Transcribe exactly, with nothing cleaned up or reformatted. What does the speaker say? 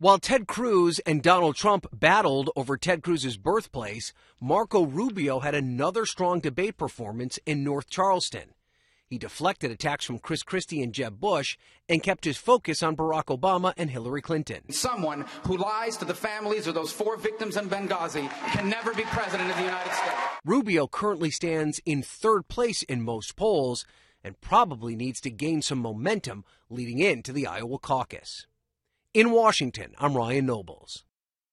While Ted Cruz and Donald Trump battled over Ted Cruz's birthplace, Marco Rubio had another strong debate performance in North Charleston. He deflected attacks from Chris Christie and Jeb Bush and kept his focus on Barack Obama and Hillary Clinton. Someone who lies to the families of those four victims in Benghazi can never be president of the United States. Rubio currently stands in third place in most polls and probably needs to gain some momentum leading into the Iowa caucus. In Washington, I'm Ryan Nobles.